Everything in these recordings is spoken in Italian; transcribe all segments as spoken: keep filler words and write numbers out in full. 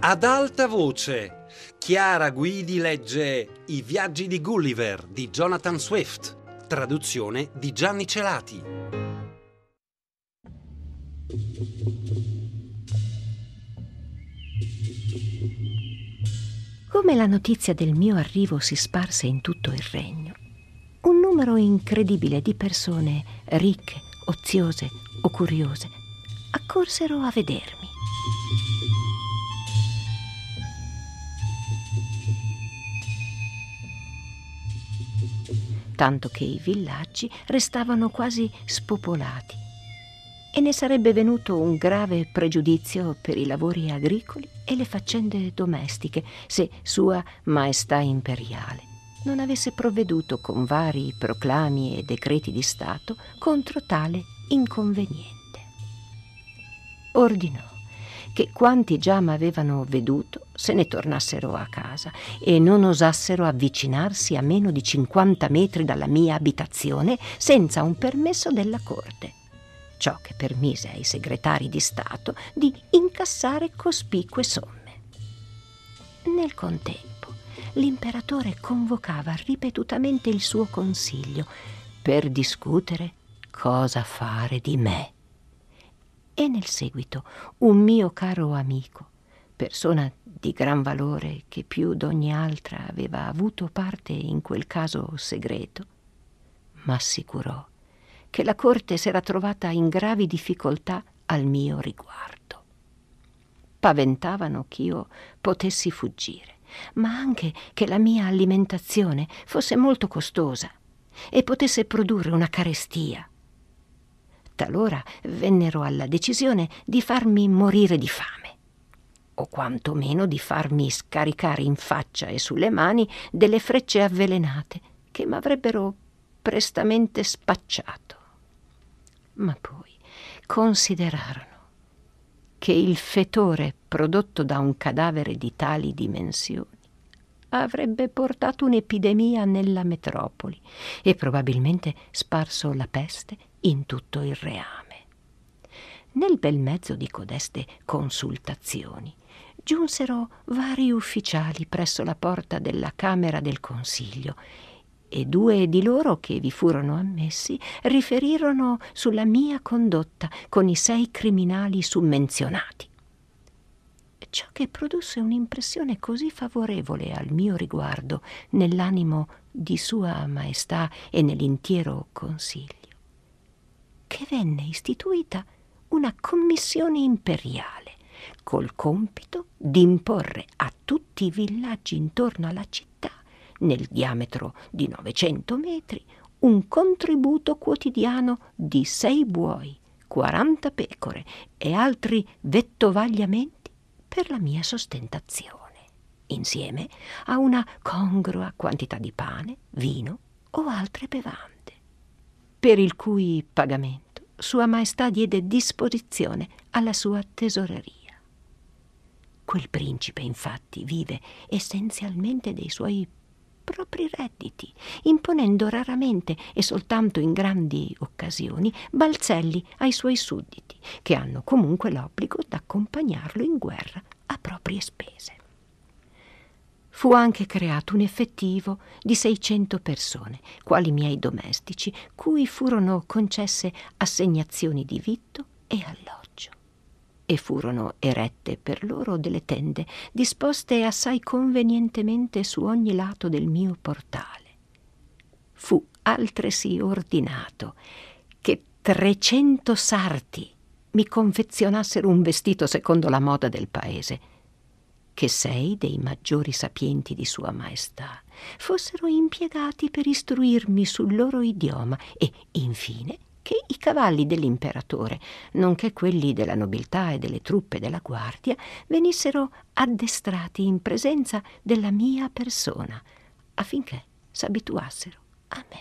Ad alta voce, Chiara Guidi legge I viaggi di Gulliver di Jonathan Swift, traduzione di Gianni Celati. Come la notizia del mio arrivo si sparse in tutto il regno, un numero incredibile di persone ricche, oziose o curiose accorsero a vedermi. Tanto che i villaggi restavano quasi spopolati e ne sarebbe venuto un grave pregiudizio per i lavori agricoli e le faccende domestiche se Sua Maestà Imperiale non avesse provveduto con vari proclami e decreti di Stato contro tale inconveniente. Ordinò che quanti già m'avevano veduto se ne tornassero a casa e non osassero avvicinarsi a meno di cinquanta metri dalla mia abitazione senza un permesso della corte, ciò che permise ai segretari di Stato di incassare cospicue somme. Nel contempo, l'imperatore convocava ripetutamente il suo consiglio per discutere cosa fare di me. E nel seguito un mio caro amico, persona di gran valore che più d'ogni altra aveva avuto parte in quel caso segreto, m'assicurò che la corte s'era trovata in gravi difficoltà al mio riguardo. Paventavano ch'io potessi fuggire, ma anche che la mia alimentazione fosse molto costosa e potesse produrre una carestia. Talora vennero alla decisione di farmi morire di fame, o quantomeno di farmi scaricare in faccia e sulle mani delle frecce avvelenate che m'avrebbero prestamente spacciato. Ma poi considerarono che il fetore prodotto da un cadavere di tali dimensioni avrebbe portato un'epidemia nella metropoli e probabilmente sparso la peste in tutto il reame. Nel bel mezzo di codeste consultazioni giunsero vari ufficiali presso la porta della Camera del Consiglio e due di loro che vi furono ammessi riferirono sulla mia condotta con i sei criminali summenzionati. Ciò che produsse un'impressione così favorevole al mio riguardo nell'animo di Sua Maestà e nell'intero Consiglio, che venne istituita una commissione imperiale col compito di imporre a tutti i villaggi intorno alla città, nel diametro di novecento metri, un contributo quotidiano di sei buoi, quaranta pecore e altri vettovagliamenti per la mia sostentazione, insieme a una congrua quantità di pane, vino o altre bevande, per il cui pagamento Sua Maestà diede disposizione alla sua tesoreria. Quel principe, infatti, vive essenzialmente dei suoi propri redditi, imponendo raramente e soltanto in grandi occasioni balzelli ai suoi sudditi, che hanno comunque l'obbligo d'accompagnarlo in guerra a proprie spese. Fu anche creato un effettivo di seicento persone, quali miei domestici, cui furono concesse assegnazioni di vitto e alloggio, e furono erette per loro delle tende disposte assai convenientemente su ogni lato del mio portale. Fu altresì ordinato che trecento sarti mi confezionassero un vestito secondo la moda del paese, che sei dei maggiori sapienti di Sua Maestà fossero impiegati per istruirmi sul loro idioma e, infine, che i cavalli dell'imperatore, nonché quelli della nobiltà e delle truppe della guardia, venissero addestrati in presenza della mia persona, affinché s'abituassero a me.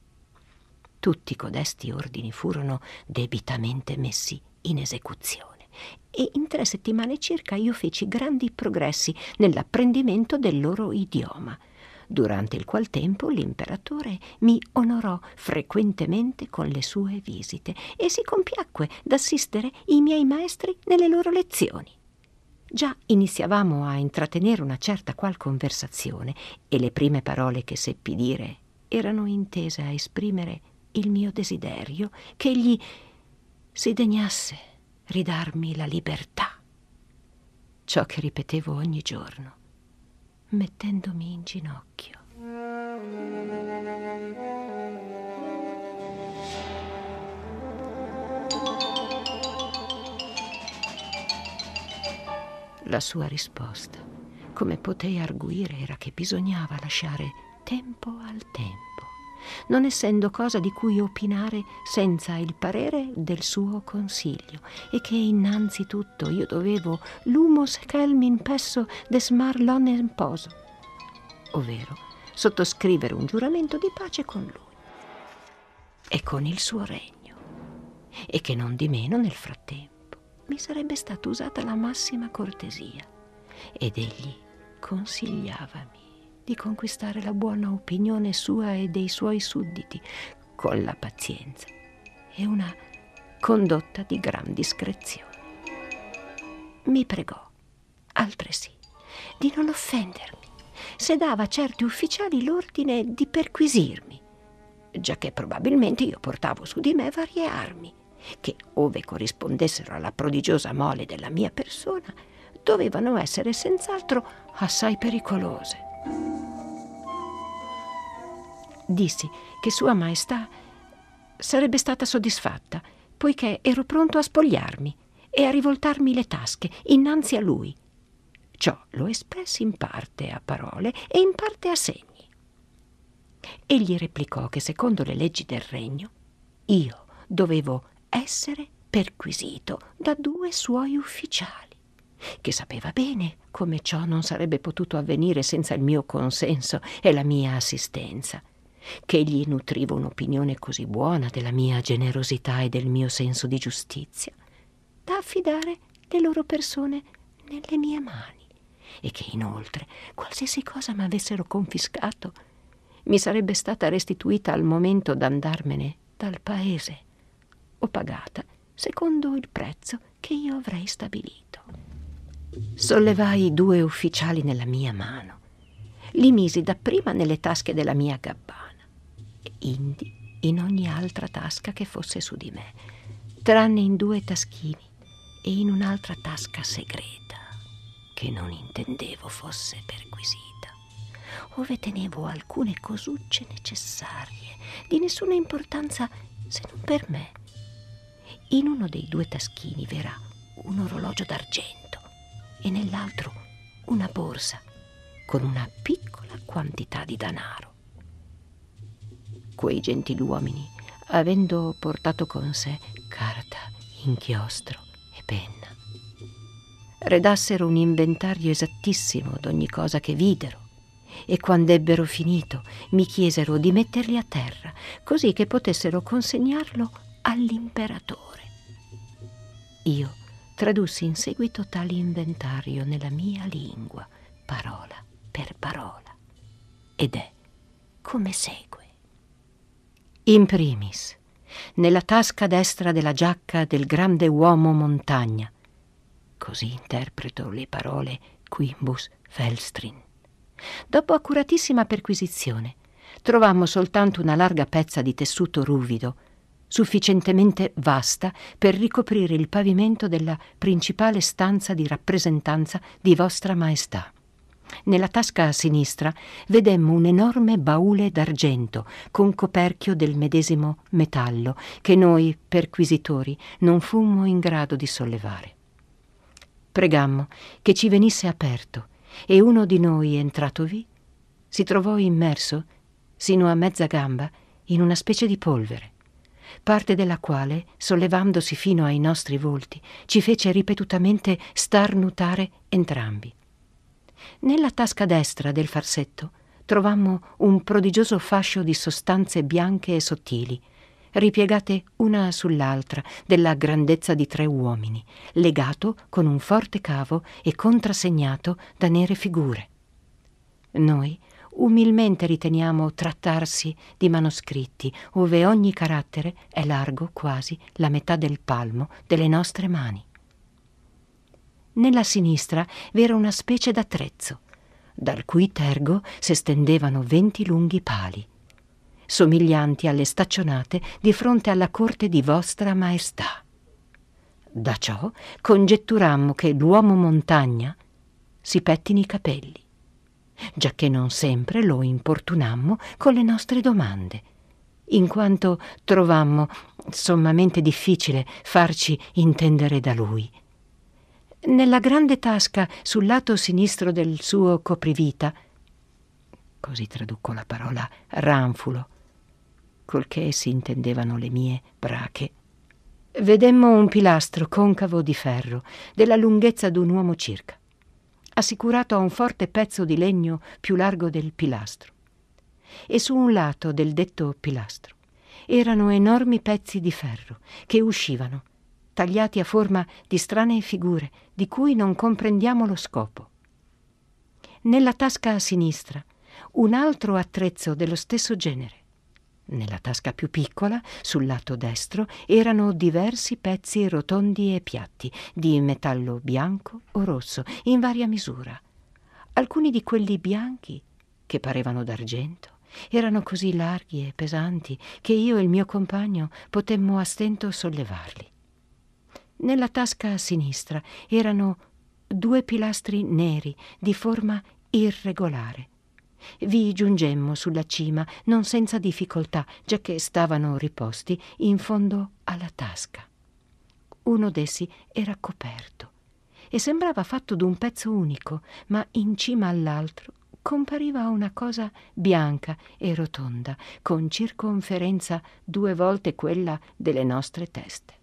Tutti codesti ordini furono debitamente messi in esecuzione e in tre settimane circa io feci grandi progressi nell'apprendimento del loro idioma, durante il qual tempo l'imperatore mi onorò frequentemente con le sue visite e si compiacque d'assistere i miei maestri nelle loro lezioni. Già iniziavamo a intrattenere una certa qual conversazione e le prime parole che seppi dire erano intese a esprimere il mio desiderio che egli si degnasse ridarmi la libertà. Ciò che ripetevo ogni giorno, mettendomi in ginocchio. La sua risposta, come potei arguire, era che bisognava lasciare tempo al tempo, non essendo cosa di cui opinare senza il parere del suo consiglio, e che innanzitutto io dovevo l'humos celmin pesso desmar lonem poso, ovvero sottoscrivere un giuramento di pace con lui e con il suo regno, e che non di meno nel frattempo mi sarebbe stata usata la massima cortesia, ed egli consigliavami di conquistare la buona opinione sua e dei suoi sudditi con la pazienza e una condotta di gran discrezione. Mi pregò altresì di non offendermi se dava a certi ufficiali l'ordine di perquisirmi, giacché probabilmente io portavo su di me varie armi che, ove corrispondessero alla prodigiosa mole della mia persona, dovevano essere senz'altro assai pericolose. Dissi che Sua Maestà sarebbe stata soddisfatta, poiché ero pronto a spogliarmi e a rivoltarmi le tasche innanzi a lui. Ciò lo espressi in parte a parole e in parte a segni. Egli replicò che secondo le leggi del regno io dovevo essere perquisito da due suoi ufficiali, che sapeva bene come ciò non sarebbe potuto avvenire senza il mio consenso e la mia assistenza, che egli nutriva un'opinione così buona della mia generosità e del mio senso di giustizia da affidare le loro persone nelle mie mani, e che inoltre qualsiasi cosa m'avessero confiscato mi sarebbe stata restituita al momento d'andarmene dal paese, o pagata secondo il prezzo che io avrei stabilito. Sollevai i due ufficiali nella mia mano, li misi dapprima nelle tasche della mia gabbana e indi in ogni altra tasca che fosse su di me, tranne in due taschini e in un'altra tasca segreta che non intendevo fosse perquisita, ove tenevo alcune cosucce necessarie di nessuna importanza se non per me. In uno dei due taschini v'era un orologio d'argento e nell'altro una borsa con una piccola quantità di danaro. Quei gentiluomini, avendo portato con sé carta, inchiostro e penna, redassero un inventario esattissimo d'ogni cosa che videro, e quand'ebbero finito mi chiesero di metterli a terra, così che potessero consegnarlo all'imperatore. Io tradussi in seguito tale inventario nella mia lingua, parola per parola, ed è come segue. In primis, nella tasca destra della giacca del grande uomo montagna, così interpreto le parole quimbus felstrin. Dopo accuratissima perquisizione, trovammo soltanto una larga pezza di tessuto ruvido, sufficientemente vasta per ricoprire il pavimento della principale stanza di rappresentanza di Vostra Maestà. Nella tasca a sinistra vedemmo un enorme baule d'argento con coperchio del medesimo metallo che noi, perquisitori, non fummo in grado di sollevare. Pregammo che ci venisse aperto, e uno di noi, entratovi, si trovò immerso, sino a mezza gamba, in una specie di polvere, parte della quale, sollevandosi fino ai nostri volti, ci fece ripetutamente starnutare entrambi. Nella tasca destra del farsetto trovammo un prodigioso fascio di sostanze bianche e sottili, ripiegate una sull'altra della grandezza di tre uomini, legato con un forte cavo e contrassegnato da nere figure. Noi umilmente riteniamo trattarsi di manoscritti, ove ogni carattere è largo quasi la metà del palmo delle nostre mani. Nella sinistra v'era una specie d'attrezzo, dal cui tergo s'estendevano venti lunghi pali, somiglianti alle staccionate di fronte alla corte di vostra maestà. Da ciò congetturammo che l'uomo montagna si pettini i capelli, giacché non sempre lo importunammo con le nostre domande, in quanto trovammo sommamente difficile farci intendere da lui. Nella grande tasca sul lato sinistro del suo coprivita, così traduco la parola ranfulo, col che si intendevano le mie brache, vedemmo un pilastro concavo di ferro della lunghezza d'un uomo circa, assicurato a un forte pezzo di legno più largo del pilastro, e su un lato del detto pilastro erano enormi pezzi di ferro che uscivano, tagliati a forma di strane figure di cui non comprendiamo lo scopo. Nella tasca a sinistra un altro attrezzo dello stesso genere. Nella tasca più piccola, sul lato destro, erano diversi pezzi rotondi e piatti, di metallo bianco o rosso, in varia misura. Alcuni di quelli bianchi, che parevano d'argento, erano così larghi e pesanti che io e il mio compagno potemmo a stento sollevarli. Nella tasca a sinistra erano due pilastri neri di forma irregolare. Vi giungemmo sulla cima non senza difficoltà, giacché stavano riposti in fondo alla tasca. Uno d'essi era coperto e sembrava fatto d'un pezzo unico, ma in cima all'altro compariva una cosa bianca e rotonda, con circonferenza due volte quella delle nostre teste.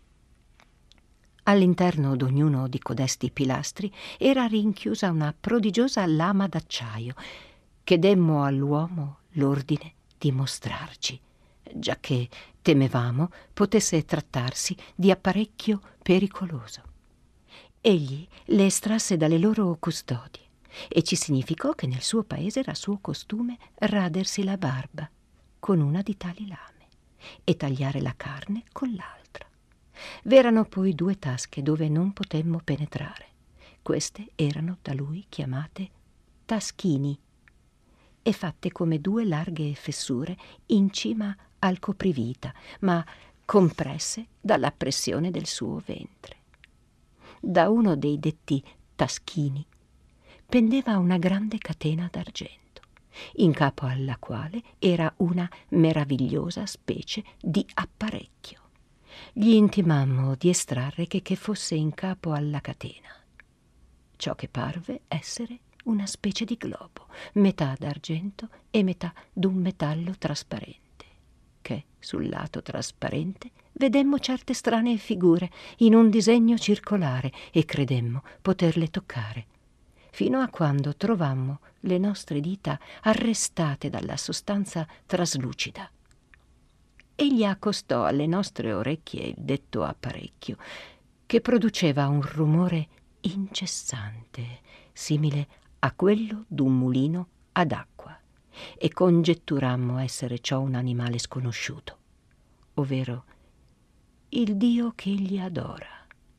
All'interno d'ognuno di codesti pilastri era rinchiusa una prodigiosa lama d'acciaio che demmo all'uomo l'ordine di mostrarci, giacché temevamo potesse trattarsi di apparecchio pericoloso. Egli le estrasse dalle loro custodie e ci significò che nel suo paese era suo costume radersi la barba con una di tali lame e tagliare la carne con l'altra. V'erano poi due tasche dove non potemmo penetrare. Queste erano da lui chiamate taschini e fatte come due larghe fessure in cima al coprivita, ma compresse dalla pressione del suo ventre. Da uno dei detti taschini pendeva una grande catena d'argento, in capo alla quale era una meravigliosa specie di apparecchio. Gli intimammo di estrarre che, che fosse in capo alla catena. Ciò che parve essere una specie di globo, metà d'argento e metà d'un metallo trasparente, che sul lato trasparente vedemmo certe strane figure in un disegno circolare e credemmo poterle toccare, fino a quando trovammo le nostre dita arrestate dalla sostanza traslucida. Egli accostò alle nostre orecchie il detto apparecchio, che produceva un rumore incessante, simile a quello d'un mulino ad acqua, e congetturammo essere ciò un animale sconosciuto, ovvero il Dio che egli adora.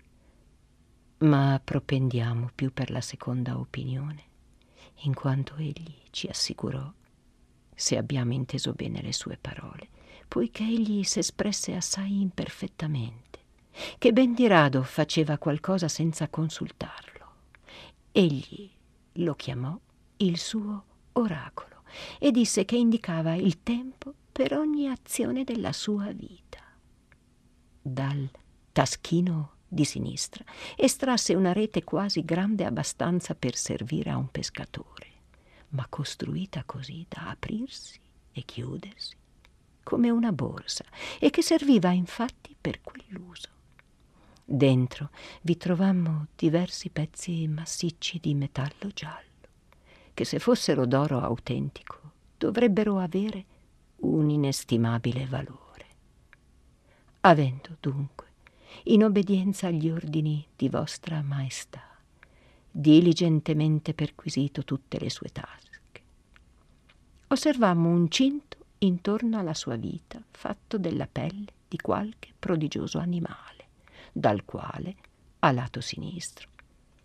Ma propendiamo più per la seconda opinione, in quanto egli ci assicurò, se abbiamo inteso bene le sue parole, poiché egli s'espresse assai imperfettamente, che ben di rado faceva qualcosa senza consultarlo. Egli lo chiamò il suo oracolo e disse che indicava il tempo per ogni azione della sua vita. Dal taschino di sinistra estrasse una rete quasi grande abbastanza per servire a un pescatore, ma costruita così da aprirsi e chiudersi come una borsa, e che serviva infatti per quell'uso. Dentro vi trovammo diversi pezzi massicci di metallo giallo, che se fossero d'oro autentico dovrebbero avere un inestimabile valore. Avendo dunque, in obbedienza agli ordini di vostra maestà, diligentemente perquisito tutte le sue tasche, osservammo un cinto intorno alla sua vita fatto della pelle di qualche prodigioso animale, dal quale, a lato sinistro,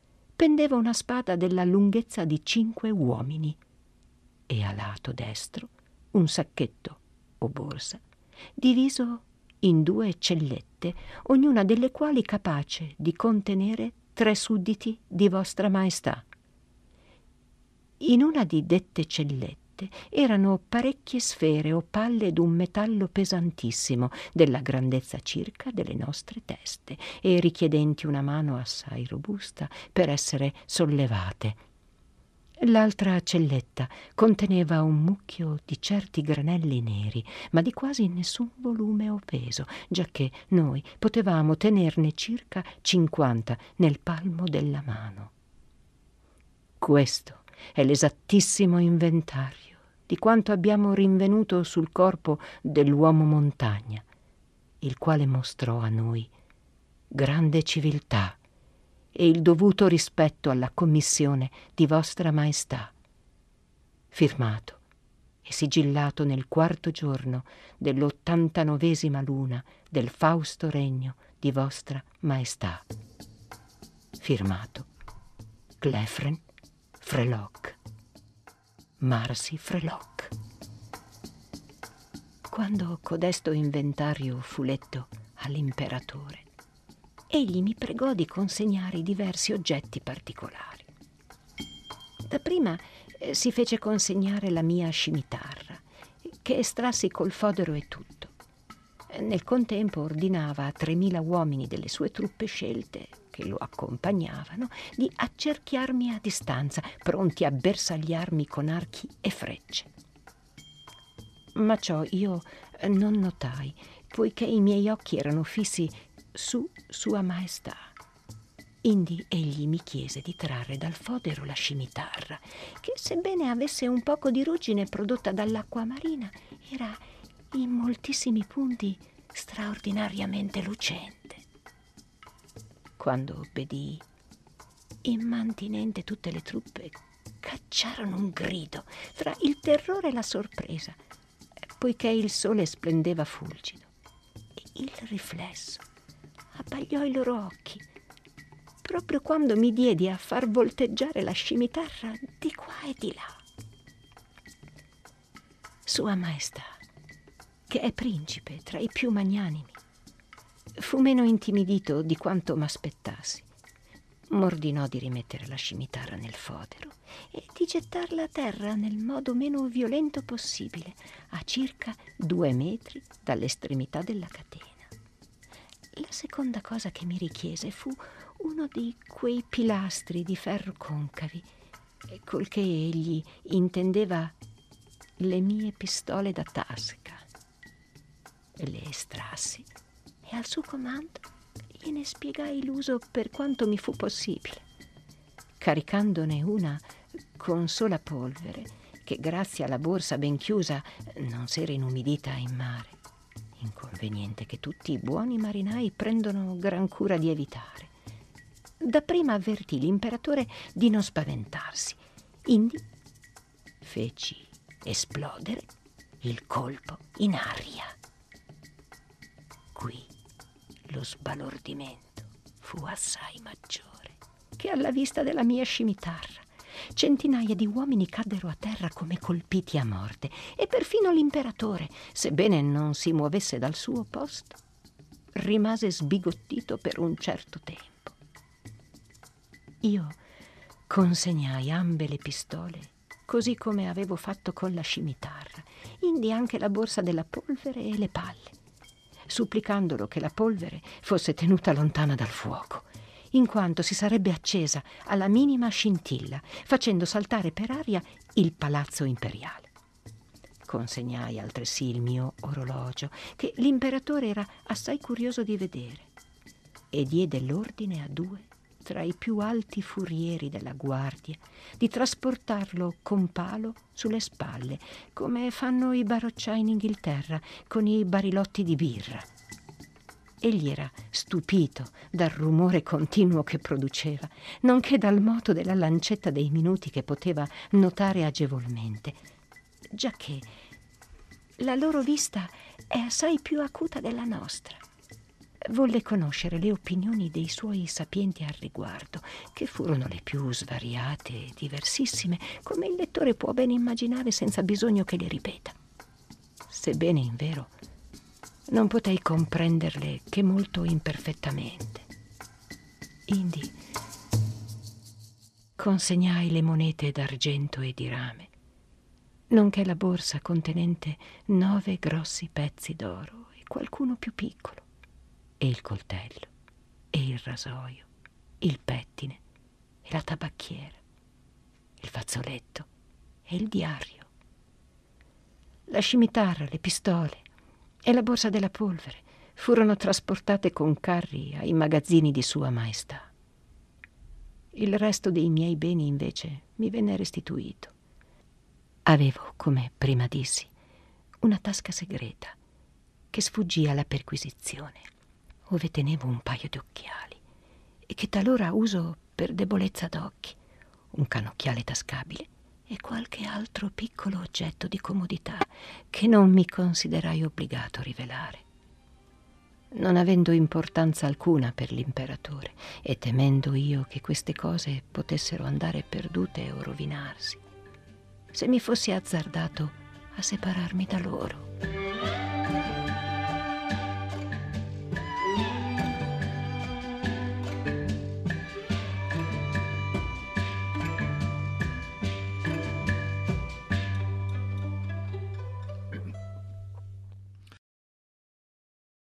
pendeva una spada della lunghezza di cinque uomini e a lato destro un sacchetto o borsa diviso in due cellette, ognuna delle quali capace di contenere tre sudditi di vostra maestà. In una di dette cellette erano parecchie sfere o palle d'un metallo pesantissimo, della grandezza circa delle nostre teste, e richiedenti una mano assai robusta per essere sollevate. L'altra celletta conteneva un mucchio di certi granelli neri, ma di quasi nessun volume o peso, giacché noi potevamo tenerne circa cinquanta nel palmo della mano. Questo è l'esattissimo inventario di quanto abbiamo rinvenuto sul corpo dell'uomo montagna, il quale mostrò a noi grande civiltà e il dovuto rispetto alla commissione di vostra maestà, firmato e sigillato nel quarto giorno dell'ottantanovesima luna del fausto regno di vostra maestà. Firmato Glefren Frelock, Marsi Frelock. Quando codesto inventario fu letto all'imperatore, egli mi pregò di consegnare i diversi oggetti particolari. Dapprima eh, si fece consegnare la mia scimitarra, che estrassi col fodero e tutto. Nel contempo ordinava a tremila uomini delle sue truppe scelte, che lo accompagnavano, di accerchiarmi a distanza, pronti a bersagliarmi con archi e frecce. Ma ciò io non notai, poiché i miei occhi erano fissi su Sua Maestà. Indi egli mi chiese di trarre dal fodero la scimitarra, che sebbene avesse un poco di ruggine prodotta dall'acqua marina, era in moltissimi punti straordinariamente lucente. Quando obbedii, immantinente tutte le truppe cacciarono un grido fra il terrore e la sorpresa, poiché il sole splendeva fulgido e il riflesso abbagliò i loro occhi proprio quando mi diedi a far volteggiare la scimitarra di qua e di là. Sua Maestà, che è principe tra i più magnanimi, fu meno intimidito di quanto m'aspettassi. M'ordinò di rimettere la scimitarra nel fodero e di gettarla a terra nel modo meno violento possibile, a circa due metri dall'estremità della catena. La seconda cosa che mi richiese fu uno di quei pilastri di ferro concavi, col che egli intendeva le mie pistole da tasca. Le estrassi e al suo comando gliene spiegai l'uso per quanto mi fu possibile, caricandone una con sola polvere, che grazie alla borsa ben chiusa non s'era inumidita in mare, inconveniente che tutti i buoni marinai prendono gran cura di evitare. Dapprima avvertì l'imperatore di non spaventarsi, indi feci esplodere il colpo in aria. Qui lo sbalordimento fu assai maggiore che alla vista della mia scimitarra. Centinaia di uomini caddero a terra come colpiti a morte, e perfino l'imperatore, sebbene non si muovesse dal suo posto, rimase sbigottito per un certo tempo. Io consegnai ambe le pistole, così come avevo fatto con la scimitarra, indi anche la borsa della polvere e le palle, supplicandolo che la polvere fosse tenuta lontana dal fuoco, in quanto si sarebbe accesa alla minima scintilla, facendo saltare per aria il palazzo imperiale. Consegnai altresì il mio orologio, che l'imperatore era assai curioso di vedere, e diede l'ordine a due tra i più alti furieri della guardia di trasportarlo con palo sulle spalle, come fanno i barocciai in Inghilterra con i barilotti di birra. Egli era stupito dal rumore continuo che produceva, nonché dal moto della lancetta dei minuti che poteva notare agevolmente, giacché la loro vista è assai più acuta della nostra. Volle conoscere le opinioni dei suoi sapienti al riguardo, che furono le più svariate e diversissime, come il lettore può ben immaginare senza bisogno che le ripeta. Sebbene, invero, non potei comprenderle che molto imperfettamente. Indi consegnai le monete d'argento e di rame, nonché la borsa contenente nove grossi pezzi d'oro e qualcuno più piccolo, e il coltello, e il rasoio, il pettine, e la tabacchiera, il fazzoletto e il diario, la scimitarra, le pistole e la borsa della polvere furono trasportate con carri ai magazzini di Sua Maestà. Il resto dei miei beni, invece, mi venne restituito. Avevo, come prima dissi, una tasca segreta che sfuggì alla perquisizione, ove tenevo un paio di occhiali e che talora uso per debolezza d'occhi, un cannocchiale tascabile e qualche altro piccolo oggetto di comodità che non mi considerai obbligato a rivelare. Non avendo importanza alcuna per l'imperatore e temendo io che queste cose potessero andare perdute o rovinarsi, se mi fossi azzardato a separarmi da loro.